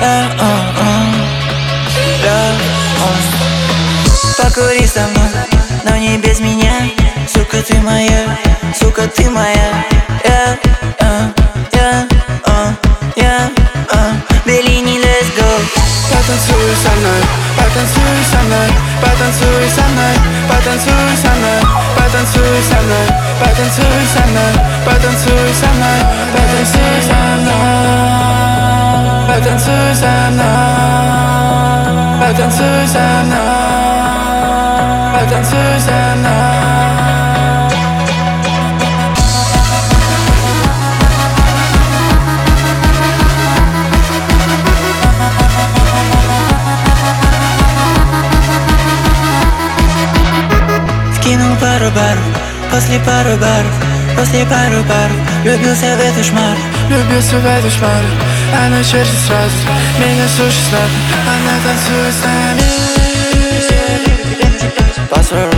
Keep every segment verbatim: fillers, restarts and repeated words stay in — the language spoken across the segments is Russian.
yeah, uh, uh, yeah, uh. Покури со мной, но не без меня. Сука, ты моя, сука, ты моя. Yeah, uh, yeah, uh, yeah, uh. Беллини, let's go. Потанцуй со мной, потанцуй со мной, потанцуй со мной, потанцуй со мной, потанцуй со мной, потанцуй со мной, потанцуй со мной, потанцуй со мной, потанцуй со мной, потанцуй со мной, потанцуй со мной. Кинул пару баров, после пару баров, после пару баров. Влюбился в эту шмар, Влюбился в эту шмару, она чертит сразу, меня сушит сладко, она танцует с нами. Паспорт,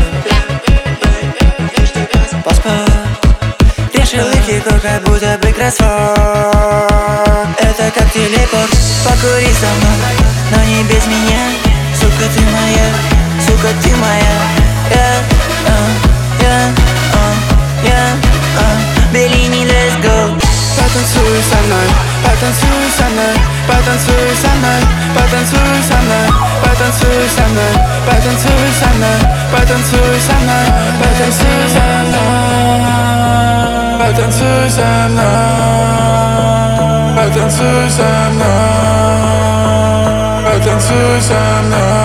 паспорт. Решил легко, как будто бы кроссворд. Это как телепорт. Покури со мной, но не без меня. Сука, ты моя, сука, ты моя. Yeah, uh, yeah, uh, yeah, uh. Беллини, let's go. Потанцуй со мной, потанцуй со мной, потанцуй со мной, потанцуй со мной, потанцуй со мной, потанцуй со мной, потанцуй со мной, потанцуй со мной, потанцуй со мной, потанцуй со мной, потанцуй со мной.